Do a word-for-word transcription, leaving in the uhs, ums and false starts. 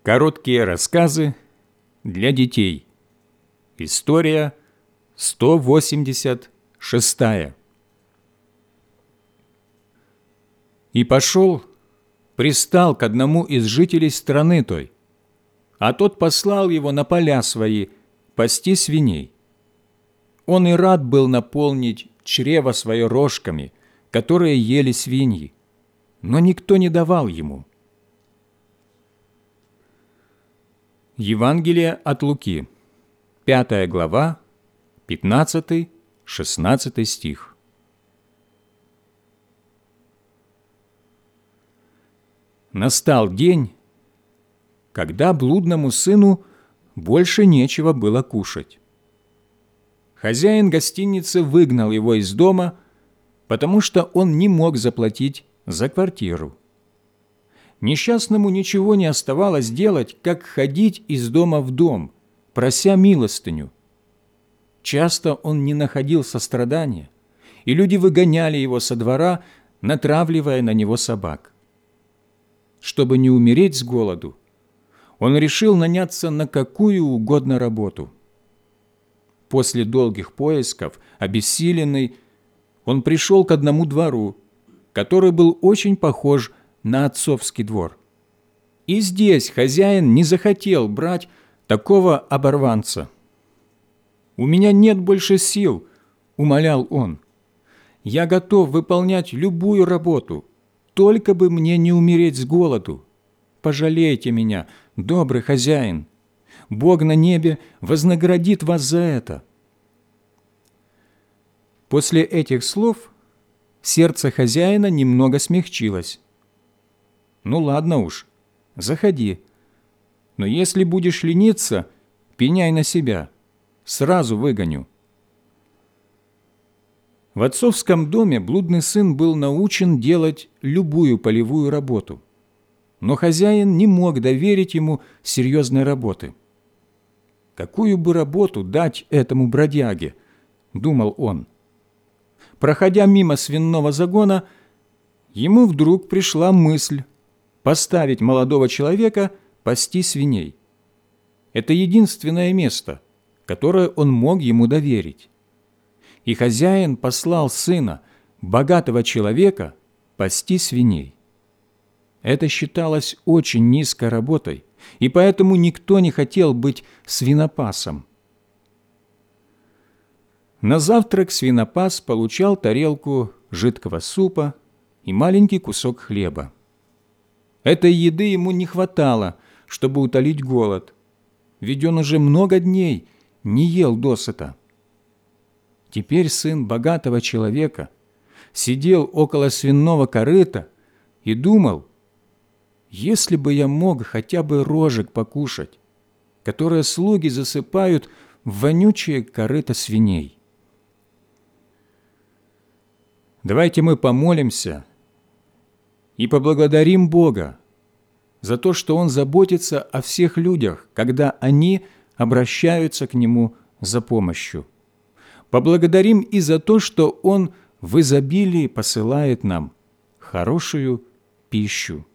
Короткие рассказы для детей. История сто восемьдесят шестая. «И пошел, пристал к одному из жителей страны той, а тот послал его на поля свои пасти свиней. Он и рад был наполнить чрево свое рожками, которые ели свиньи, но никто не давал ему». Евангелие от Луки, пятая глава, пятнадцатый-шестнадцатый стих. Настал день, когда блудному сыну больше нечего было кушать. Хозяин гостиницы выгнал его из дома, потому что он не мог заплатить за квартиру. Несчастному ничего не оставалось делать, как ходить из дома в дом, прося милостыню. Часто он не находил сострадания, и люди выгоняли его со двора, натравливая на него собак. Чтобы не умереть с голоду, он решил наняться на какую угодно работу. После долгих поисков, обессиленный, он пришел к одному двору, который был очень похож на отцовский двор. И здесь хозяин не захотел брать такого оборванца. «У меня нет больше сил», — умолял он. «Я готов выполнять любую работу, только бы мне не умереть с голоду. Пожалейте меня, добрый хозяин. Бог на небе вознаградит вас за это». После этих слов сердце хозяина немного смягчилось. «Ну ладно уж, заходи. Но если будешь лениться, пеняй на себя. Сразу выгоню». В отцовском доме блудный сын был научен делать любую полевую работу, но хозяин не мог доверить ему серьезной работы. «Какую бы работу дать этому бродяге?» – думал он. Проходя мимо свиного загона, ему вдруг пришла мысль поставить молодого человека пасти свиней. Это единственное место, которое он мог ему доверить. И хозяин послал сына, богатого человека, пасти свиней. Это считалось очень низкой работой, и поэтому никто не хотел быть свинопасом. На завтрак свинопас получал тарелку жидкого супа и маленький кусок хлеба. Этой еды ему не хватало, чтобы утолить голод, ведь он уже много дней не ел досыта. Теперь сын богатого человека сидел около свиного корыта и думал: если бы я мог хотя бы рожек покушать, которые слуги засыпают в вонючее корыто свиней. Давайте мы помолимся и поблагодарим Бога за то, что Он заботится о всех людях, когда они обращаются к Нему за помощью. Поблагодарим и за то, что Он в изобилии посылает нам хорошую пищу.